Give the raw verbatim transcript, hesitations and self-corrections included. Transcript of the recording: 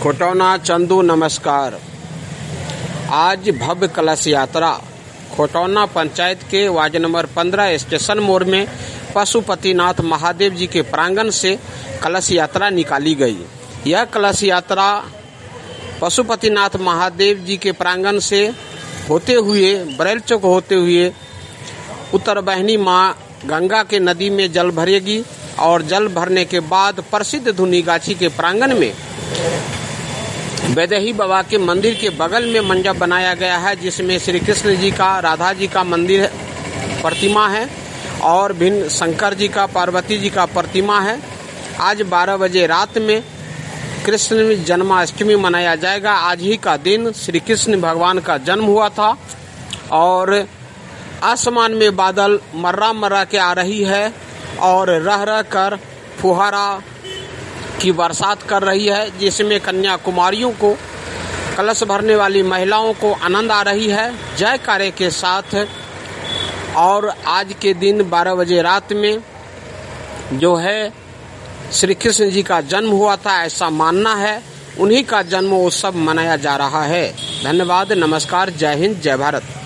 खोटौना चंदू नमस्कार। आज भव्य कलश यात्रा खोटौना पंचायत के वार्ड नंबर पंद्रह स्टेशन मोड़ में पशुपतिनाथ महादेव जी के प्रांगण से कलश यात्रा निकाली गई। यह कलश यात्रा पशुपतिनाथ महादेव जी के प्रांगण से होते हुए बरेल चौक होते हुए उत्तर वाहिनी माँ गंगा के नदी में जल भरेगी और जल भरने के बाद प्रसिद्ध धुनीगाछी के प्रांगण में वैदेही बाबा के मंदिर के बगल में मंडप बनाया गया है, जिसमें श्री कृष्ण जी का, राधा जी का मंदिर प्रतिमा है और भिन्न शंकर जी का, पार्वती जी का प्रतिमा है। आज बारह बजे रात में कृष्ण जन्माष्टमी मनाया जाएगा। आज ही का दिन श्री कृष्ण भगवान का जन्म हुआ था और आसमान में बादल मर्रा मर्रा के आ रही है और रह रह कर फुहारा की बरसात कर रही है, जिसमें कन्याकुमारियों को, कलश भरने वाली महिलाओं को आनंद आ रही है जयकारे के साथ। और आज के दिन बारह बजे रात में जो है श्री कृष्ण जी का जन्म हुआ था, ऐसा मानना है। उन्हीं का जन्म उत्सव मनाया जा रहा है। धन्यवाद, नमस्कार, जय हिंद, जय भारत।